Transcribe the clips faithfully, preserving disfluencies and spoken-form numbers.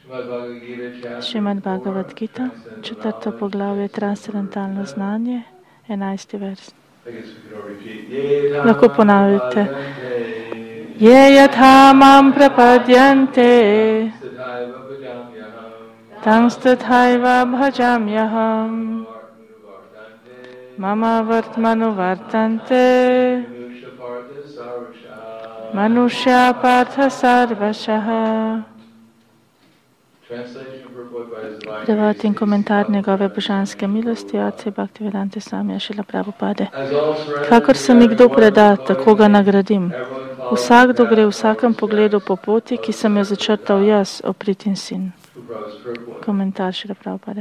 Šrimad Bhagavad Gita, četrto poglavje, transcendentalno znanje, enajsti vers. Lahko ponavljate. Je yatha mam prapadyante, tang tathaiva bhajamyaham, mama vartmanu vartante, manushya partha sarvashaha. Prevod in komentar njegove božanske milosti, Otce Bhaktivedanta Swamija Šrila Prabhupade. Kakor se mi kdo preda, tako ga nagradim. Vsakdo gre v vsakem pogledu po poti, ki sem jo začrtal jaz, Opritin sin. Komentar Šrila Prabhupade.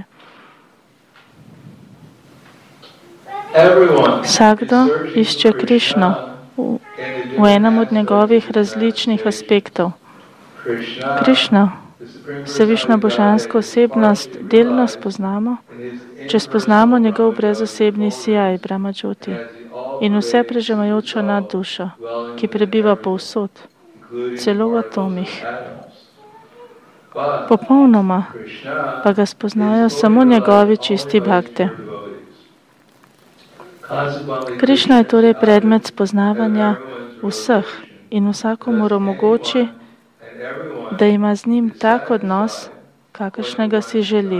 Vsakdo išče Krišno v, v enem od njegovih različnih aspektov. Krišno, Vsevišnja božanska osebnost, delno spoznamo, če spoznamo njegov brezosebni sijaj, Brahma Jyoti, in vse prežemajočo nad dušo, ki prebiva povsod, celo v atomih. Popolnoma pa ga spoznajo samo njegovi čisti bhakte. Krišna je torej predmet spoznavanja vseh in vsakomur omogoči, da ima z njim tak odnos, kakršnega si želi.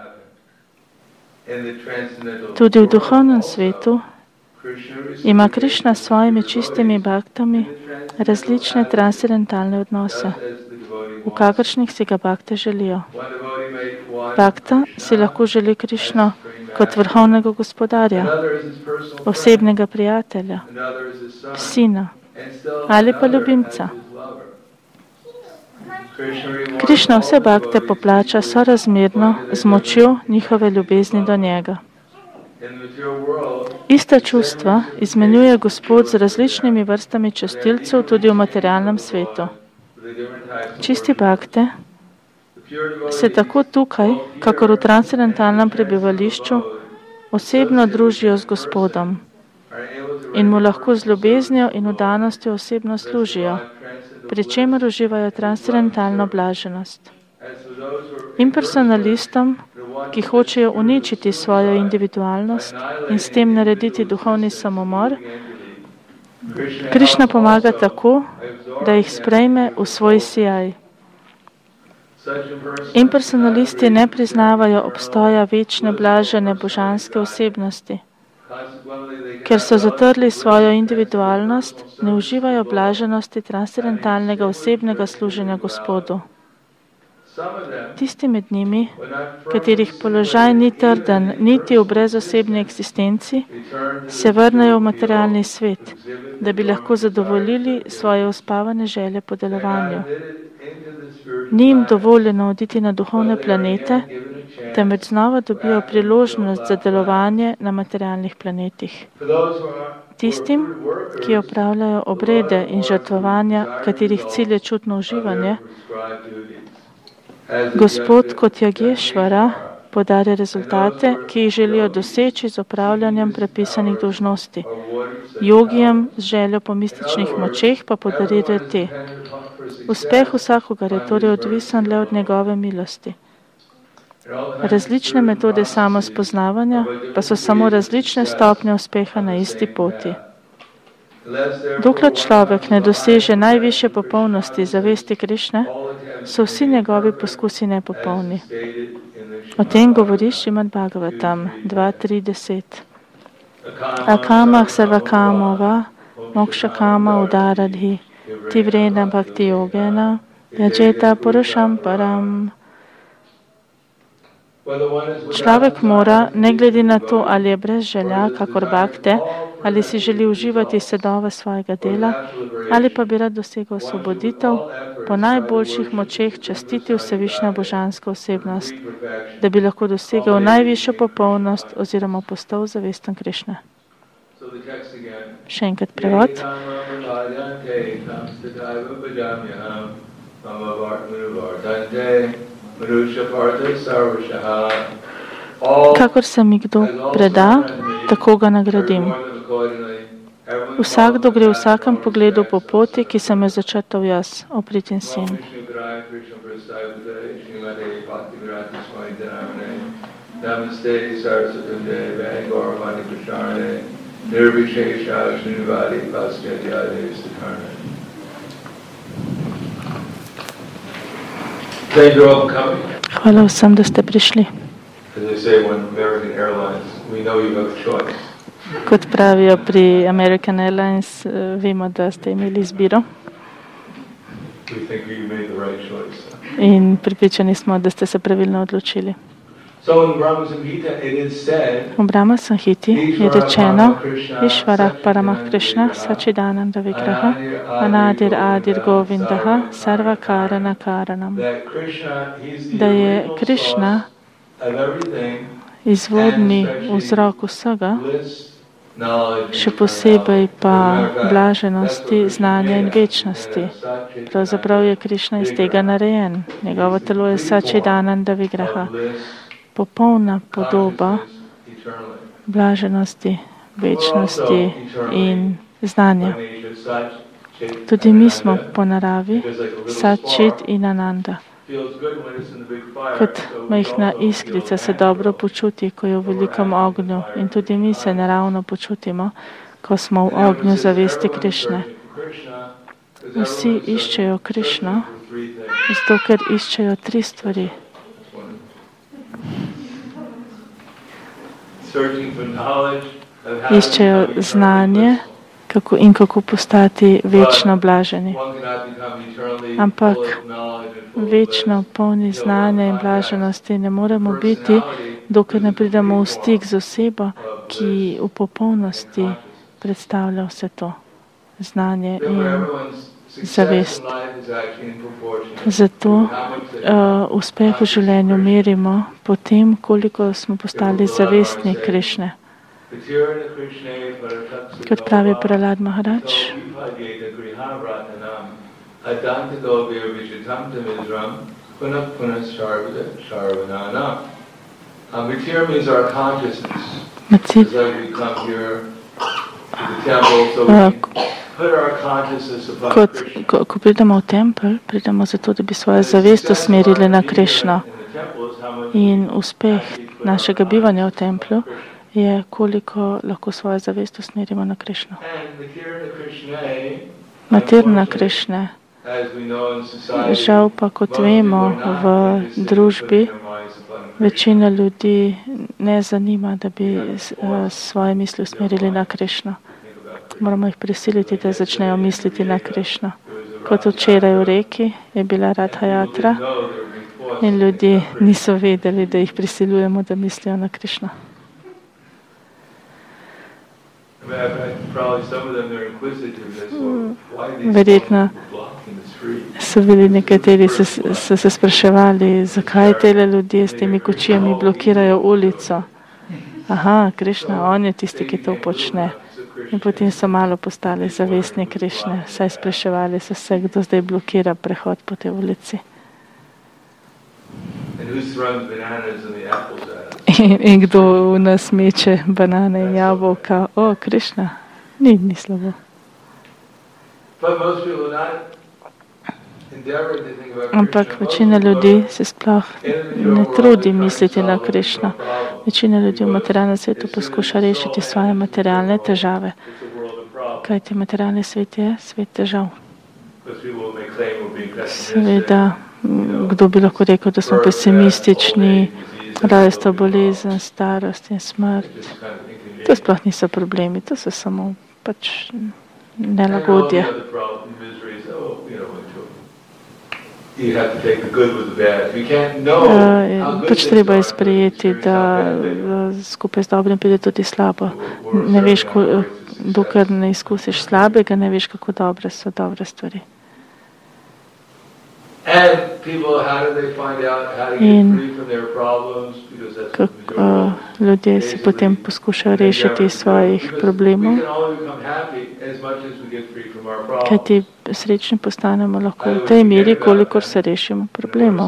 Tudi v duhovnem svetu ima Krišna s svojimi čistimi bhaktami različne transcendentalne odnose, v kakršnih si ga bhakte želijo. Bhakta si lahko želi Krišno kot vrhovnega gospodarja, osebnega prijatelja, sina ali pa ljubimca. Krišna vse bhakte poplača sorazmerno z močjo njihove ljubezni do njega. Ista čustva izmenjuje Gospod z različnimi vrstami častilcev tudi v materialnem svetu. Čisti bhakte se tako tukaj, kakor v transcendentalnem prebivališču, osebno družijo z Gospodom in mu lahko z ljubeznijo in vdanostjo osebno služijo, pri čemer uživajo transcendentalno blaženost. Impersonalistom, ki hočejo uničiti svojo individualnost in s tem narediti duhovni samomor, Krišna pomaga tako, da jih sprejme v svoj sijaj. Impersonalisti ne priznavajo obstoja večne blažene božanske osebnosti. Ker so zatrli svojo individualnost, ne uživajo blaženosti transcendentalnega osebnega služenja Gospodu. Tisti med njimi, katerih položaj ni trden niti v brezosebni eksistenci, se vrnejo v materialni svet, da bi lahko zadovoljili svoje uspavane želje po delovanju. Ni jim dovoljeno oditi na duhovne planete, temveč znova dobijo priložnost za delovanje na materialnih planetih. Tistim, ki opravljajo obrede in žrtvovanja, katerih cilj je čutno uživanje, Gospod kot Jagešvara podarja rezultate, ki jih želijo doseči z opravljanjem prepisanih dolžnosti. Jogijem z željo po mističnih močeh pa podari rete. Uspeh vsakogar je torej odvisen le od njegove milosti. Različne metode samospoznavanja pa so samo različne stopnje uspeha na isti poti. Dokler človek ne doseže najvišje popolnosti zavesti Krišne, so vsi njegovi poskusi nepopolni. O tem govori Šrimad Bhagavatam dva tri deset. Akamah sarvakamova mokshakama udaradhi tivrena bhakti yogena yajeta purusham param. Človek mora, ne glede na to, ali je brez želja, kakor bhakte, ali si želi uživati sadove svojega dela, ali pa bi rad dosegel osvoboditev, po najboljših močeh častiti vsevišnjo božansko osebnost, da bi lahko dosegel najvišjo popolnost oziroma postal zavesten Krišne. Še enkrat prevod. Kakor se mi kdo preda, tako ga nagradim. Vsakdo gre v vsakem pogledu po poti, ki sem jo začrtal jaz, Opritin sin. Namaste Saraswati Gauravani Prasharane Nirvishesha Srinivadi Paskadyade Stakharne. Thank you all for coming. Hvala vsem, da ste prišli. As they say when American Airlines, we know you have a choice. Kot pravijo pri American Airlines, vemo, da ste imeli izbiro. We think you made the right choice. In pripričani smo, da ste se pravilno odločili. So in Brahma Samhita it is said, v Brahma Samhiti je rečeno, Išvara Paramah Krishna Sačidananda Vigraha Anadir Adir Govindaha Sarva Karana Karanam, da je Krishna izvodni vzrok vsega, še posebej pa blaženosti, znanja in večnosti. Pravzaprav je Krishna iz tega narejen. Njegovo telo je Sačidananda Vigraha, popolna podoba blaženosti, večnosti in znanja. Tudi mi smo po naravi Sačit in Ananda. Kot majhna iskrica se dobro počuti, ko je v velikem ognju, in tudi mi se naravno počutimo, ko smo v ognju zavesti Krišne. Vsi iščejo Krišno, zato ker iščejo tri stvari. Iščejo znanje kako in kako postati večno blaženi. Ampak večno polni znanja in blaženosti ne moremo biti, dokler ne pridemo v stik z osebo, ki v popolnosti predstavlja vse to znanje in zavest. Zato uh, uspeh v življenju merimo po tem, koliko smo postali zavestni Krišne. Kot pravi Prahlad Maharaj, Kot, ko, ko pridemo v tempelj, pridemo zato, da bi svojo zavest usmerili na Krišno. In uspeh našega bivanja v templju je, koliko lahko svojo zavest usmerimo na Krišno. Materna Krišne, žal pa, kot vemo, v družbi večina ljudi ne zanima, da bi svoje misli usmerili na Krišno. Moramo jih prisiliti, da začnejo misliti na Krišno. Kot včeraj v reki je bila Radha Yatra in ljudje niso vedeli, da jih prisiljujemo, da mislijo na Krišno. Verjetno so bili nekateri, so, so se spraševali, zakaj tele ljudje s temi kočijami blokirajo ulico. Aha, Krišna, on je tisti, ki to počne. In potem so malo postali zavestni Krišne, saj spraševali so se, kdo zdaj blokira prehod po tej ulici. In, in kdo v nas meče banane in jabolka? O, Krišna, ni, ni slabo. Ampak večina ljudi se sploh ne trudi misliti na Krišno. Večina ljudi v materialnem svetu poskuša rešiti svoje materialne težave. Kajti materialni svet je svet težav. Seveda, kdo bi lahko rekel, da smo pesimistični, rojstvo, bolezen, starost in smrt. To sploh niso problemi, to so samo pač nelagodje. Uh, pač treba je sprejeti, da skupaj z dobrim pride tudi slabo. Ne veš, ko, dokler ne izkusiš slabega, ne veš, kako dobre so dobre stvari. In kak, uh, ljudje si potem poskušajo rešiti svojih problemov, kajti srečni postanemo lahko v tej meri, kolikor se rešimo problemov.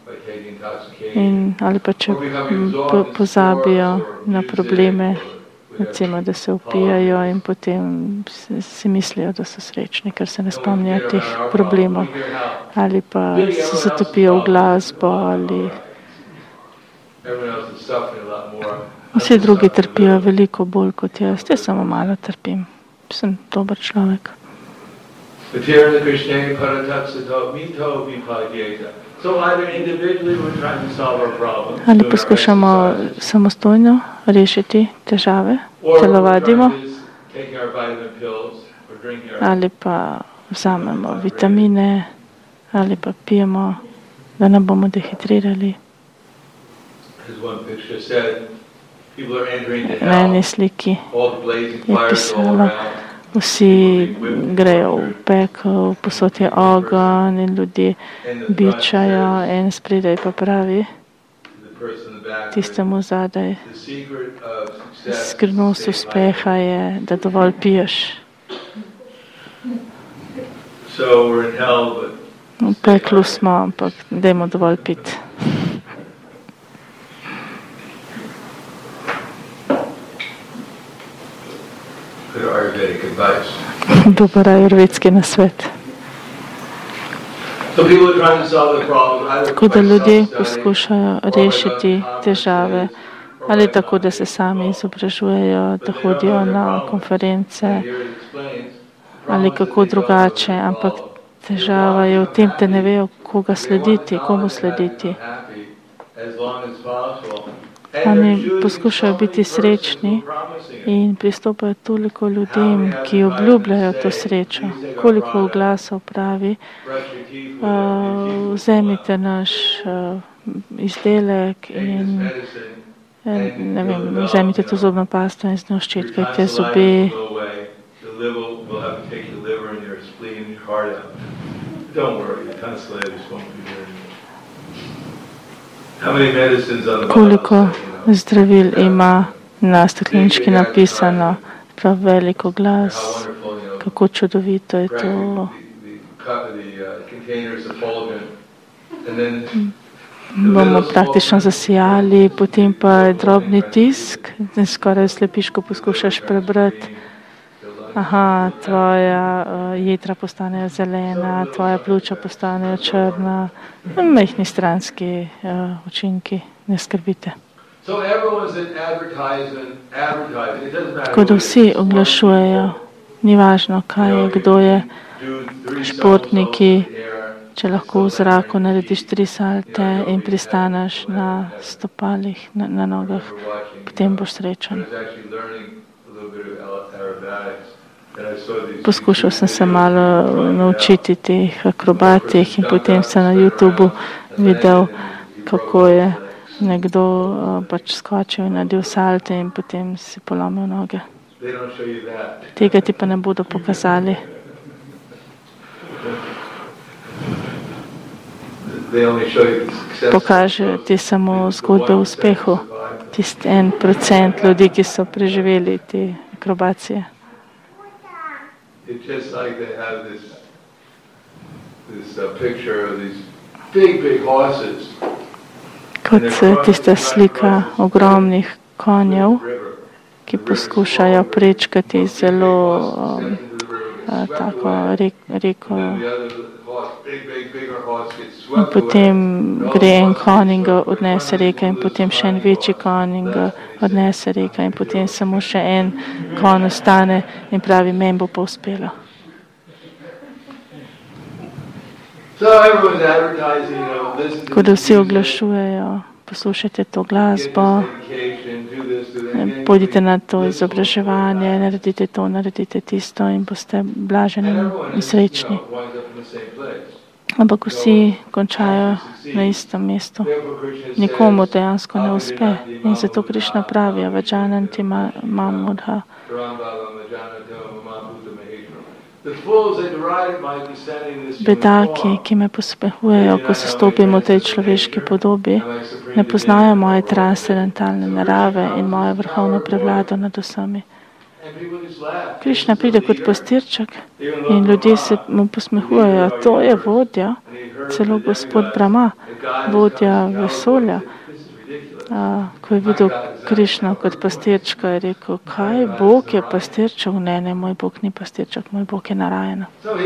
In ali pa če po, pozabijo na probleme recimo, da se upijajo in potem si mislijo, da so srečni, ker se ne spomnijo teh problemov. Ali pa se zatopijo v glasbo, ali vsi drugi trpijo veliko bolj kot jaz. Jaz samo malo trpim. Sem dober človek. Ali poskušamo samostojno rešiti težave, telovadimo, ali pa vzamemo vitamine, ali pa pijemo, da ne bomo dehidrirali. Na eni sliki je pisalo, vsi grejo v pekel, posod je ogenj in ljudje bičajo, en spredaj pa pravi tistemu zadaj, skrivnost uspeha je, da dovolj piješ. V peklu smo, ampak dajmo dovolj piti. Dober ajurvedski nasvet. Tako da ljudje poskušajo rešiti težave, ali tako, da se sami izobražujejo, da hodijo na konference, ali kako drugače, ampak težava je v tem, da ne vejo, koga slediti, komu slediti. Oni poskušajo biti srečni in pristopajo toliko ljudem, ki obljubljajo to srečo. Koliko oglasov pravi, uh, vzemite naš uh, izdelek in ne vem, vzemite to zobno pasto in z njo ščitkajte zobe. Koliko zdravil ima na steklenički napisano, prav veliko glas, kako čudovito je to. Bomo praktično zasijali, potem pa je drobni tisk, skoraj slepiš, ko poskušaš prebrati. Aha, tvoja uh, jedra postanejo zelena, tvoja pljuča postanejo črna, majhni stranski uh, učinki, ne skrbite. Tako da vsi oglašujejo, ni važno, kaj je, kdo je, športniki, če lahko v zraku narediš tri salte in pristaneš na stopalih, na, na nogah, potem boš srečen. Poskušal sem se malo naučiti teh akrobatih in potem sem na YouTubu videl, kako je nekdo pač skočil in naredil salte in potem si polomil noge. Tega ti pa ne bodo pokazali. Pokažejo ti samo zgodbe o uspehu. Tisti en procent ljudi, ki so preživeli te akrobacije. It's just like they have this this uh, picture of these big, big horses. Kot tista slika ogromnih konjev, ki poskušajo prečkati zelo um, uh, tako reko. In potem gre en konj in ga odnese reka in potem še en večji konj in ga odnese reka in potem samo še en konj ostane in pravi, meni bo pa uspelo. Ko da vsi oglašujejo, poslušajte to glasbo, pojdite na to izobraževanje, naredite to, naredite tisto in boste blaženi in srečni. Ampak vsi končajo na istem mestu. Nikomu dejansko ne uspe. In zato Krišna pravi, avajananti mam mudha. Bedaki, ki me posmehujejo, ko se stopim v tej človeški podobi, ne poznajo moje transcendentalne narave in moje vrhovno prevlado nad vsemi. Krišna pride kot pastirček in ljudje se mu posmehujejo. To je vodja, celo gospod Brahma, vodja vesolja. A, ko je videl Krišno kot pastirčka, je rekel, kaj, Bog je pastirček? Ne, ne, moj Bog ni pastirček, moj Bog je Narayana.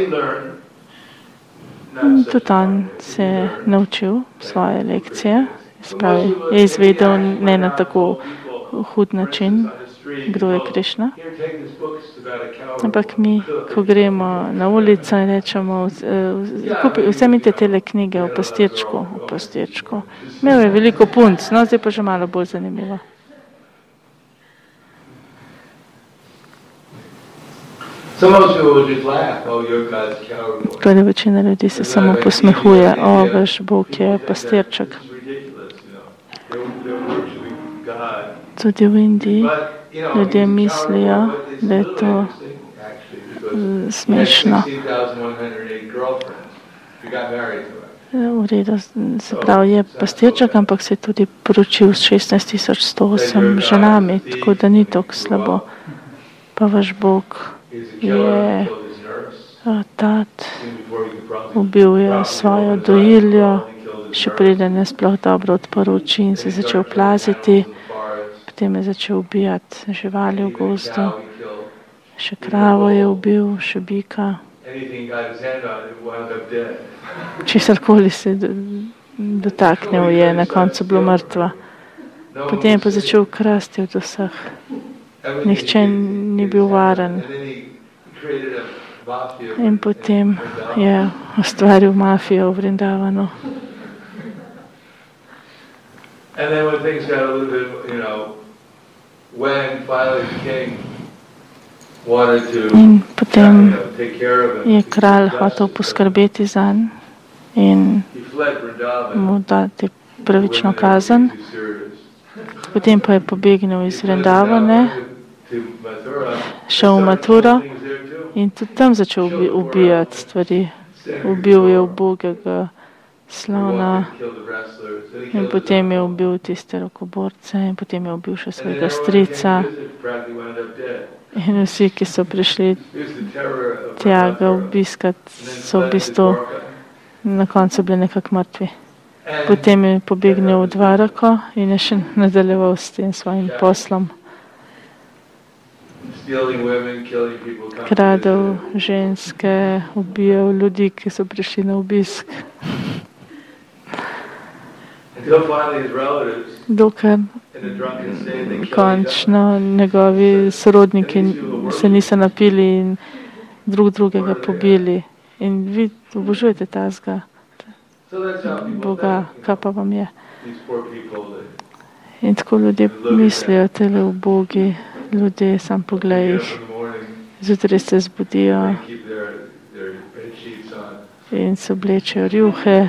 Tudi on se je naučil svoje lekcije, spravi, je izvedel ne na tako hud način, kdo je Krišna. Ampak mi, ko gremo na ulico in rečemo, vzemite tele knjige o pastirčku, o pastirčku. Imel je veliko punc, no zdaj pa že malo bolj zanimivo. Kada večina ljudi se samo posmehuje, o, vaš Bog je pastirček. Tudi v Indiji ljudje mislijo, da je to smešno. V redu, se pravi, je pastirček, ampak se je tudi poročil s šestnajst tisoč sto osem ženami, tako da ni tako slabo. Pa vaš Bog je tat, ubil je svojo dojiljo, še preden je sploh dobro odprl oči in se začel plaziti. Potem je začel ubijati živali v gozdu, še kravo je ubil, še bika. Česarkoli se dotaknil, je na koncu bilo mrtva. Potem je pa začel krasti od vseh. Nihče ni bil varen. In potem je ustvaril mafijo v Vrindavanu. And then when things got a little bit, you know, when finally the king wanted to, in potem you know, take care of him, je kralj hotel poskrbeti zanj in mu dati pravično kazen. Potem pa je pobegnil iz Vrindavane, šel v Maturo in tudi tam začel ubi, ubijati stvari. Ubil je ubogega slona in potem je ubil tiste rokoborce in potem je ubil še svojega strica. In vsi, ki so prišli tja ga obiskat, so v bistvu na koncu bili nekako mrtvi. Potem je pobegnil v Dvarako in je še nadaljeval s tem svojim poslom. Kradel ženske, ubijal ljudi, ki so prišli na obisk. Dokler končno njegovi sorodniki se niso napili in drug drugega pobili. In vi obožujete tazga Boga, kaj pa vam je. In tako ljudje mislijo, tele ubogi ljudje, sam poglej jih. Zjutraj se zbudijo in se oblečejo rjuhe.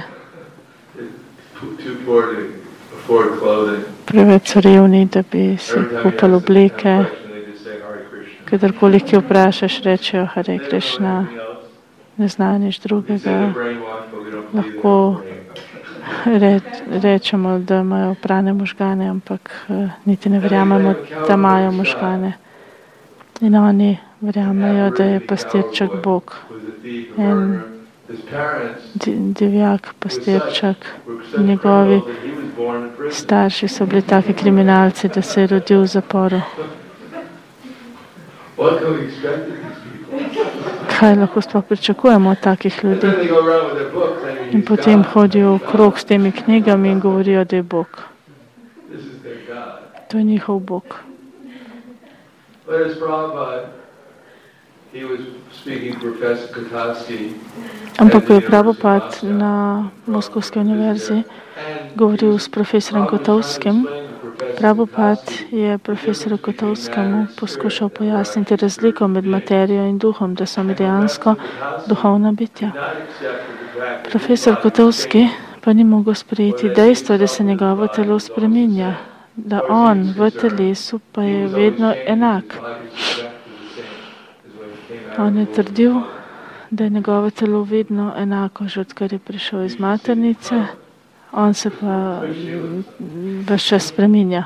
Preveč so revni, da bi si kupili obleke. Kadarkoli ki vprašaš, rečejo Hare Krishna, ne zna nič drugega. Lahko reč, rečemo, da imajo prane možgane, ampak uh, niti ne verjamemo, da imajo možgane. In oni verjamejo, da je pastirček Bog. In divjak, pastirček, njegovi starši so bili taki kriminalci, da se je rodil v zaporu. Kaj lahko sploh pričakujemo od takih ljudi? In potem hodijo okrog s temi knjigami in govorijo, da je Bog. To je njihov Bog. Ampak ko je Prabhupada na Moskovski univerzi govoril s profesorem Kotovskim, Prabhupada je profesoru Kotovskemu poskušal pojasniti razliko med materijo in duhom, da so mi dejansko duhovna bitja. Profesor Kotovski pa ni mogel sprejeti dejstva, da se njegovo telo spreminja, da on v telesu pa je vedno enak. On je trdil, da je njegovo telo vedno enako, že odkar je prišel iz maternice, on se pa ves čas spreminja.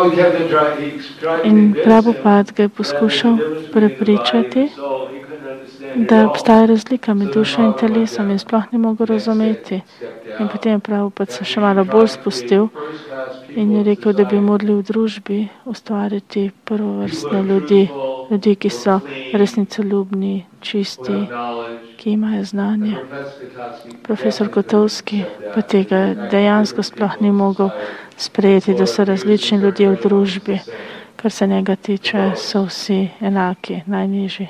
In Prabhupada ga je poskušal prepričati, da obstaja razlika med dušo in telesom in sploh ni mogel razumeti. In potem je Prabhupada se še malo bolj spustil in je rekel, da bi morali v družbi ustvariti prvovrstne ljudi, ljudi, ki so resnicoljubni, čisti, ki imajo znanje. Profesor Kotovski pa tega dejansko sploh ni mogel sprejeti, da so različni ljudje v družbi. Kar se njega tiče, so vsi enaki, najnižji.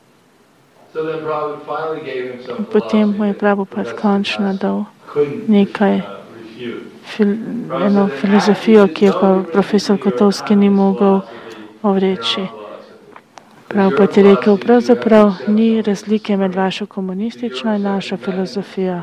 Potem mu je Prabhupada končno dal nekaj, fil, eno filozofijo, ki je pa profesor Kotovski ni mogel ovreči. Prabhupada je rekel, pravzaprav ni razlike med vašo komunistično in našo filozofijo.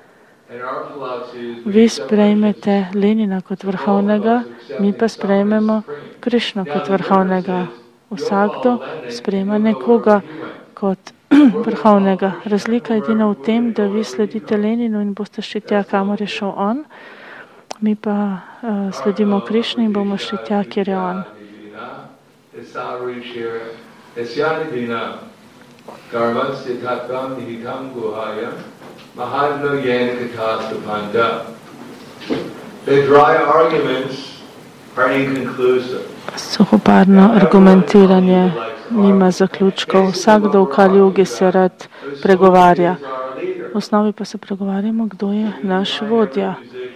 Vi sprejmete Lenina kot vrhovnega, mi pa sprejmemo Krišno kot vrhovnega. Vsakdo sprejema nekoga kot vrhovnega. Razlika je edina v tem, da vi sledite Leninu in boste šli tja, kamor je šel on, mi pa uh, sledimo Krišni in bomo šli tja, kjer je on. Suhoparno argumentiranje nima zaključkov. Vsakdo v Kaljugi se rad pregovarja. V osnovi pa se pregovarjamo, kdo je naš vodja.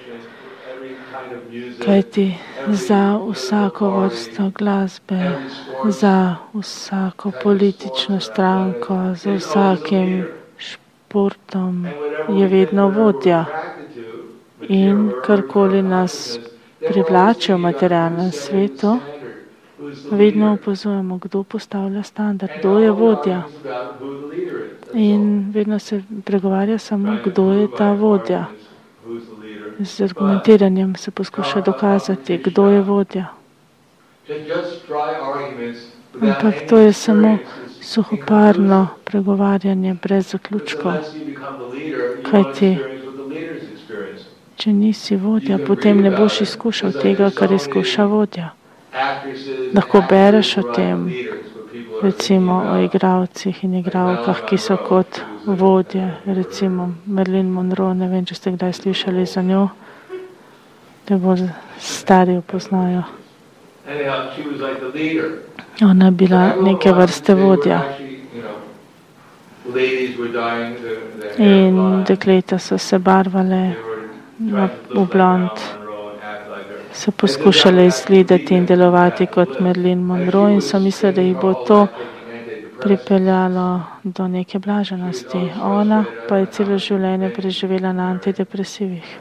Kajti za vsako vrsto glasbe, za vsako politično stranko, za vsakim športom je vedno vodja. In karkoli nas privlače v materialnem svetu, vedno opazujemo, kdo postavlja standard, kdo je vodja. In vedno se pregovarja samo, kdo je ta vodja. Z argumentiranjem se poskuša dokazati, kdo je vodja. Ampak to je samo suhoparno pregovarjanje brez zaključkov. Kajti, če nisi vodja, potem ne boš izkušal tega, kar izkuša vodja. Lahko bereš o tem, recimo o igralcih in igralkah, ki so kot vodje, recimo Marilyn Monroe, ne vem, če ste kdaj slišali za njo, da bolj stari jo poznajo. Ona je bila neke vrste vodja. In dekleta so se barvale v blond, so poskušale izgledati in delovati kot Marilyn Monroe in so mislili, da jih bo to pripeljalo do neke blaženosti. Ona pa je celo življenje preživela na antidepresivih.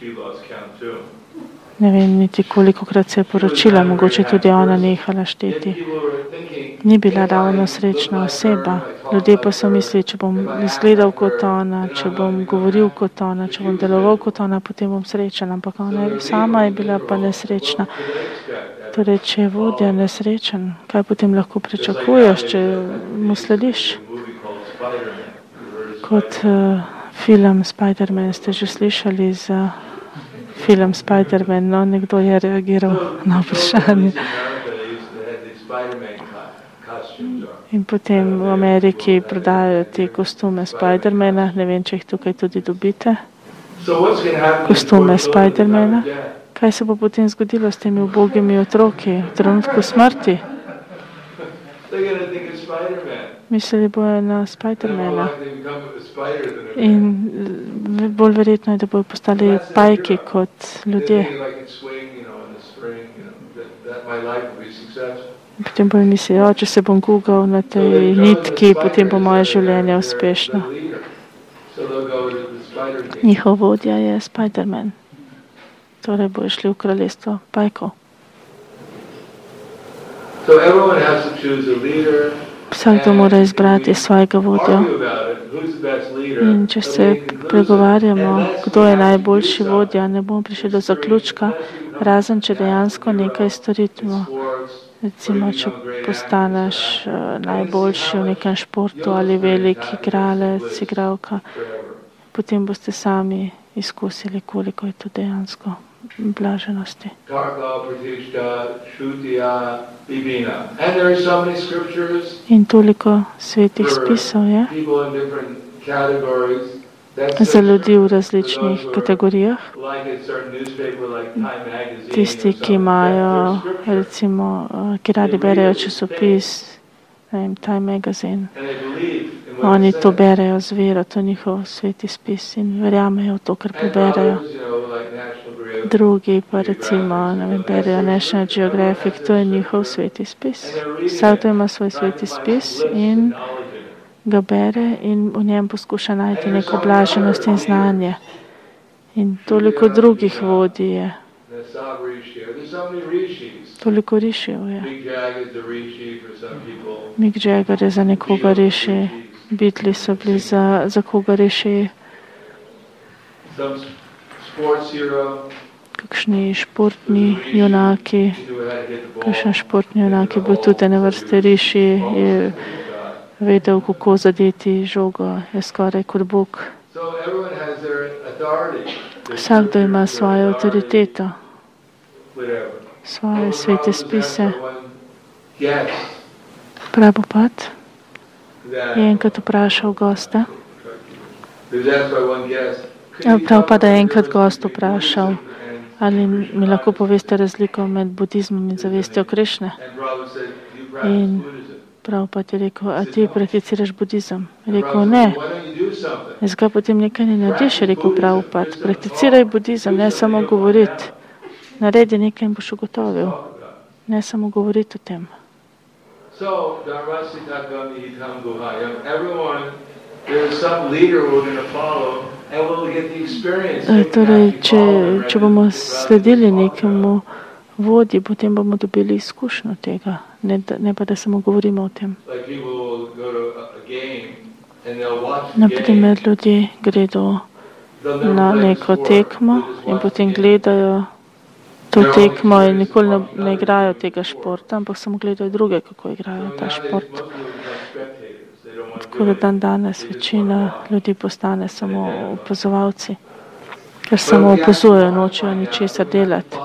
Ne vem niti kolikokrat se je poročila, mogoče tudi ona nehala šteti. Ni bila ravno srečna oseba. Ljudje pa so mislili, če bom izgledal kot ona, če bom govoril kot ona, če bom deloval kot ona, potem bom srečen. Ampak ona sama je bila pa nesrečna. Torej, če je vodja nesrečen, kaj potem lahko pričakuješ, če mu slediš? Kot uh, film Spider-Man, ste že slišali za film Spider-Man, no, nekdo je reagiral na vprašanje. In potem v Ameriki prodajajo te kostume Spider-mana, ne vem, če jih tukaj tudi dobite. Kostume Spider-mana. Kaj se bo potem zgodilo s temi ubogimi otroki v trenutku smrti? Mislili bojo na Spider-mana. In bolj verjetno je, da bojo postali pajki kot ljudje. Potem bojo mislili, o, če se bom gugal na tej nitki, potem bo moje življenje uspešno. Njihov vodja je Spider-Man. Torej bojo šli v kraljestvo pajkov. Vsakdo mora izbrati svojega vodjo. In če se pregovarjamo, kdo je najboljši vodja, ne bomo prišli do zaključka, razen če dejansko nekaj storimo. Recimo, če postaneš uh, najboljši v nekem športu ali veliki igralec, igralka, potem boste sami izkusili, koliko je to dejansko blaženosti. In toliko svetih spisov je za ljudi v različnih kategorijah. Tisti, ki imajo, recimo, ki radi berejo časopis, ne vem, Time Magazine, oni to berejo z vero, to je njihov sveti spis in verjamejo v to, kar preberejo. Drugi pa recimo, ne vem, berejo National Geographic, to je njihov sveti spis. Vsak ima svoj sveti spis in ga bere in v njem poskuša najti neko blaženost in znanje. In toliko drugih vodij je. Toliko rišijev je. Mick Jagger je za nekoga riši. Beatles so bili za, za koga riši. Kakšni športni junaki. Kakšen športni junak je bil tudi ene vrste riši. Je vedel, kako zadeti žogo. Je skoraj kot Bog. Vsakdo ima svojo avtoriteto. Svoje svete spise. Prabhupada je enkrat vprašal gosta. Prabhupada je enkrat gost vprašal, ali mi lahko poveste razliko med budizmom in zavestjo Krišne. In Prabhupada je rekel, a ti prakticiraš budizem? Je rekel, ne. Zakaj potem nekaj ne narediš? Je rekel Prabhupada, prakticiraj budizem, ne samo govoriti. Naredi nekaj in boš ugotovil. Ne samo govoriti o tem. Torej, če, če bomo sledili nekemu vodji, potem bomo dobili izkušnjo tega, ne, ne pa da samo govorimo o tem. Naprimer, ljudje gredo na neko tekmo in potem gledajo to tekmo in nikoli ne, ne igrajo tega športa, ampak samo gledajo druge, kako igrajo ta šport. Tako da dan danes večina ljudi postane samo opazovalci, ker samo opazujejo, nočejo ničesar delati.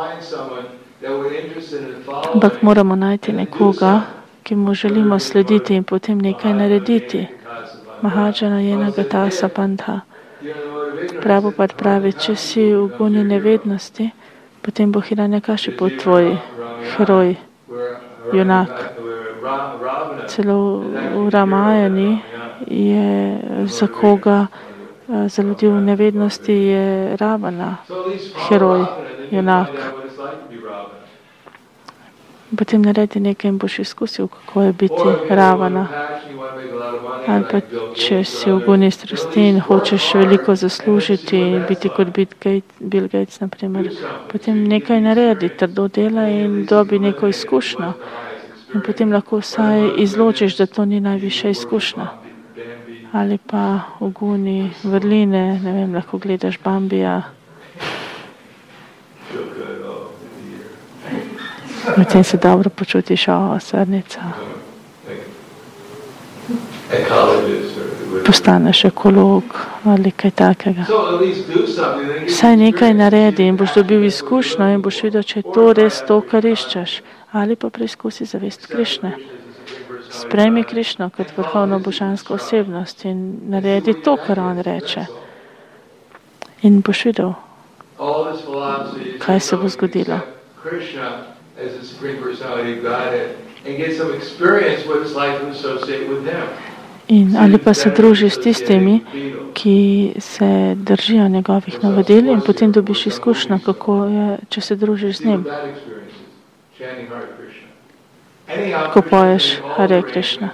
Ampak moramo najti nekoga, ki mu želimo slediti in potem nekaj narediti. Mahadžana Jena Gatasa Pantha. Prabhupada pravi, če si v guni nevednosti, potem bo Hiranyakašipu tvoj heroj, junak. Celo v Ramajani je za koga, za ljudi v nevednosti je Ravana heroj, junak. Potem naredi nekaj in boš izkusil, kako je biti Ravana. Ali pa če si v guni strasti in hočeš veliko zaslužiti in biti kot Bill Gates, naprimer, potem nekaj naredi, trdo dela in dobi neko izkušnjo. In potem lahko vsaj izločiš, da to ni najvišja izkušnja. Ali pa v guni vrline, ne vem, lahko gledaš Bambija. Potem se dobro počutiš, o, srnica. Postaneš ekolog ali kaj takega. Vsaj nekaj naredi in boš dobil izkušnjo in boš videl, če je to res to, kar iščeš. Ali pa preizkusi zavest Krišne. Sprejmi Krišno kot vrhovno božansko osebnost in naredi to, kar on reče. In boš videl, kaj se bo zgodilo. In ali pa se druži s tistimi, ki se držijo njegovih navodil in potem dobiš izkušnjo, kako je, če se družiš z njim. Ko poješ Hare Krishna.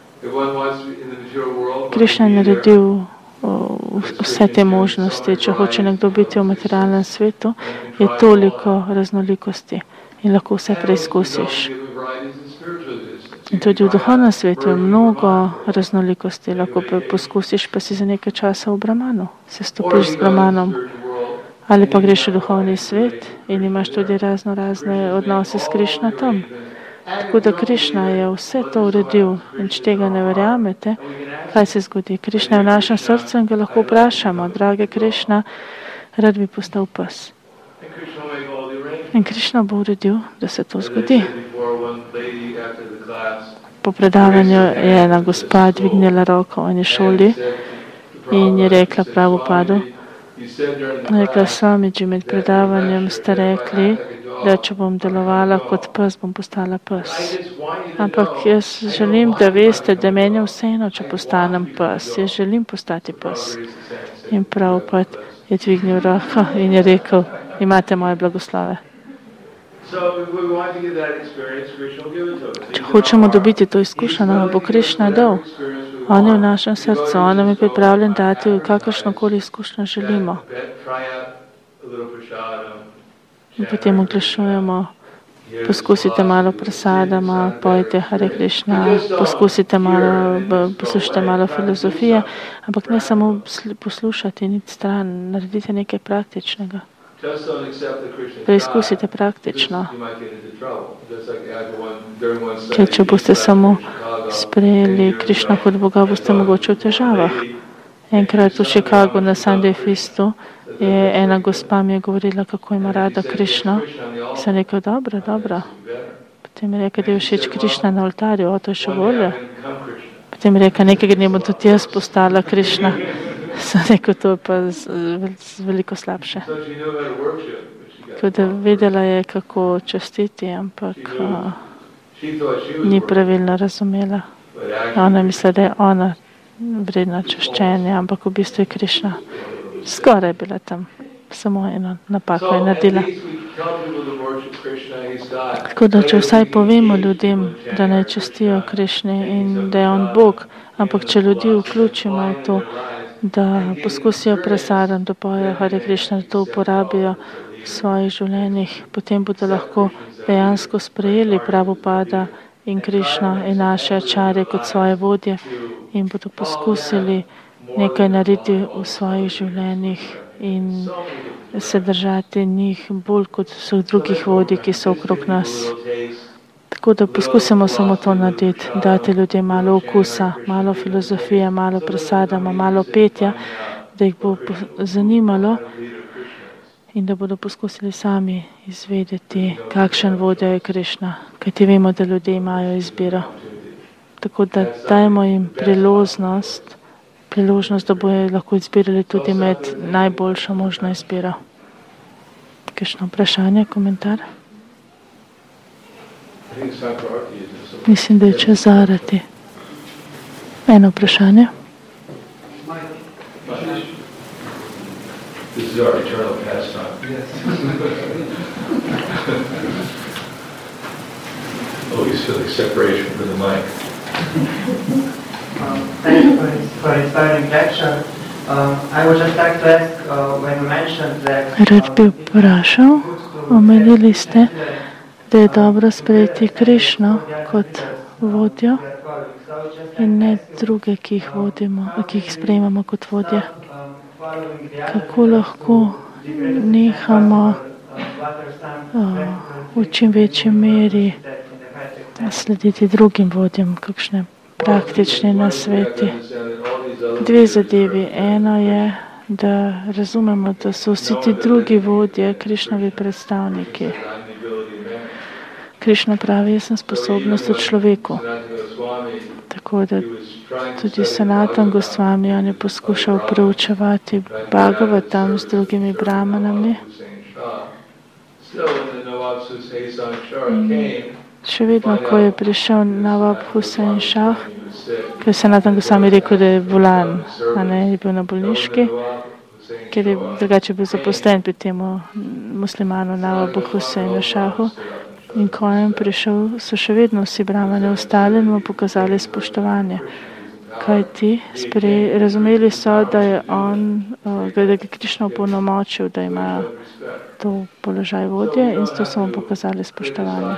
Krišna je naredil vse te možnosti. Če hoče nekdo biti v materialnem svetu, je toliko raznolikosti in lahko vse preizkusiš. In tudi v duhovnem svetu je mnogo raznolikosti. Lahko poskusiš, pa si za nekaj časa v Brahmanu. Se stopiš z Brahmanom. Ali pa greš v duhovni svet in imaš tudi razno razne odnose s Krišna tam. Tako da Krišna je vse to uredil in če tega ne verjamete, kaj se zgodi? Krišna je v našem srcu in ga lahko vprašamo, drage Krišna, rad bi postal pes. In Krišna bo uredil, da se to zgodi. Po predavanju je ena gospa dvignila roko v eni šoli in je rekla Prabhupadu, rekla Swamiji, med predavanjem ste rekli, da če bom delovala kot pes, bom postala pes. Ampak jaz želim, da veste, da meni je vseeno, če postanem pes. Jaz želim postati pes. In Prabhupada je dvignil roko in je rekel, imate moje blagoslove. Če hočemo dobiti to izkušnjo, nam bo Krišna dal. On je v našem srcu, on nam je pripravljen dati kakršnokoli izkušnjo želimo. In potem oglašujemo, poskusite malo prasadama, pojte Hare Krišna, poskusite malo, poslušajte malo filozofije, ampak ne samo poslušati, niti stran, naredite nekaj praktičnega. Preizkusite praktično. Če, če boste samo sprejeli Krišna kot Boga, boste mogoče v težavah. Enkrat v Chicagu na Sunday Feastu je ena gospa mi je govorila, kako ima rada Krišno. Sem rekel, dobro, dobro. Potem je rekel, da je všeč Krišna na oltarju, o to je še bolje. Potem je rekel, nekaj dne bom tudi jaz postala Krišna. Sem rekel, to je pa z, z veliko slabše. Tako da vedela je, kako častiti, ampak uh, ni pravilno razumela. Ona misli, da je ona vredna čaščenja, ampak v bistvu je Krišna. Skoraj je bila tam, samo eno napako je naredila. Tako da, če vsaj povemo ljudem, da naj častijo Krišni in da je on Bog, ampak če ljudi vključimo v to, da poskusijo prasadam, da pojejo Hare Krišna, da to uporabijo v svojih življenjih, potem bodo lahko dejansko sprejeli Prabhupada in Krišno in naše ačarje kot svoje vodje in bodo poskusili nekaj narediti v svojih življenjih in se držati njih bolj kot vseh drugih vodij, ki so okrog nas. Tako da poskusimo samo to narediti, dati ljudem malo okusa, malo filozofije, malo prasadama, malo petja, da jih bo zanimalo in da bodo poskusili sami izvedeti, kakšen vodja je Krišna, kajti vemo, da ljudje imajo izbiro. Tako da dajmo jim priložnost, priložnost, da bodo lahko izbirali tudi med najboljšo možno izbiro. Kakšno vprašanje, komentar? Mislim, da je čas za arati. Eno vprašanje. This is our eternal pastime. Yes. Always feeling separation from the mic. Um, thank you for, for inspiring lecture. Um, I would just like to ask uh, when you mentioned that. Rad bi vprašal, omenili ste, da je dobro sprejeti Krišno kot vodjo in ne druge, ki jih vodimo, ki jih sprejemamo kot vodje. Kako lahko nehamo uh, v čim večji meri slediti drugim vodjem, kakšne praktične nasveti. Dve zadevi. Eno je, da razumemo, da so vsi ti drugi vodje Krišnovi predstavniki. Krišna pravi, jaz sem sposobnost v človeku. Tako da tudi Sanatan Gosvami, on je poskušal preučevati Bhagavatam z drugimi brahmanami. Še vedno, ko je prišel Nawab Hussain Shah, ker je Sanatan Gosvami rekel, da je bolan, a ne, je bil na bolniški, ker je drugače bil zaposlen pri temu muslimanu Nawabu Hussainu Shahu. In ko je prišel, so še vedno vsi brahmani ostali in mu pokazali spoštovanje. Kaj ti? Sprej, razumeli so, da je on, da je Krišna opolnomočil, da ima to položaj vodje in s to so mu pokazali spoštovanje.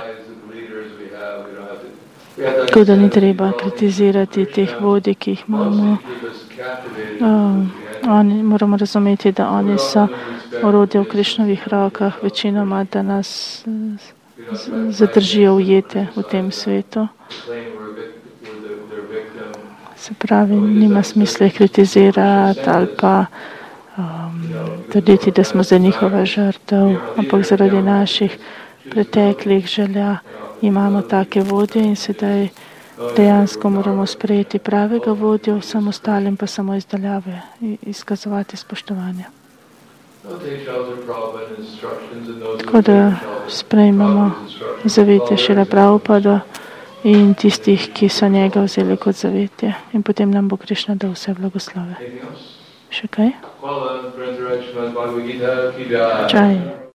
Tako da ni treba kritizirati teh vodij, ki jih imamo. Um, oni, moramo razumeti, da oni so orodje v Krišnovih rokah, večinoma, da nas zadržijo ujete v tem svetu. Se pravi, nima smisla kritizirati ali pa um, trditi, da smo za njihova žrtev, ampak zaradi naših preteklih želja imamo take vodje in sedaj dejansko moramo sprejeti pravega vodjo, vsem ostalim pa samo izdaljave in izkazovati spoštovanje. Tako da sprejmemo zavetje Šrila Prabhupada in tistih, ki so njega vzeli kot zavetje. In potem nam bo Krišna dal vse blagoslove. Še kaj? Čaj.